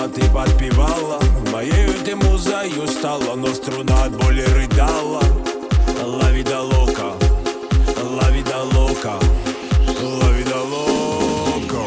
ты подпевала. Моею ты музою стала, но струна от боли рыдала. La vida loca, la vida loca, la vida loca.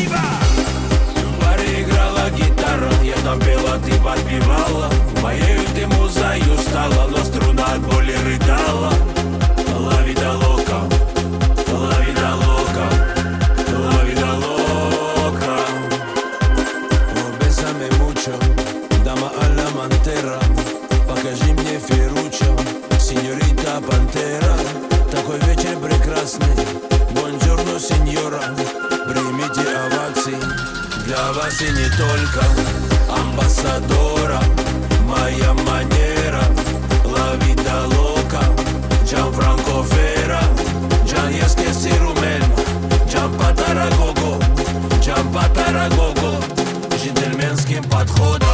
В баре играла гитара, я там пела, ты подпевала. Моею ты музою стала, но струна от боли рыдала. La vida loca, la vida loca, la vida loca. Oh, bésame mucho, dama a la mantera. Покажи мне Ферруччо, сеньорита Пантера. Такой вечер прекрасный, бонжорно, сеньора. Примите овации, для вас и не только. Амбассадора, моя манера. La vida loca, Gianfranco Fera. Gian Яскести Румель, Gian Патарагого, Gian Патарагого. Джентльменским подходом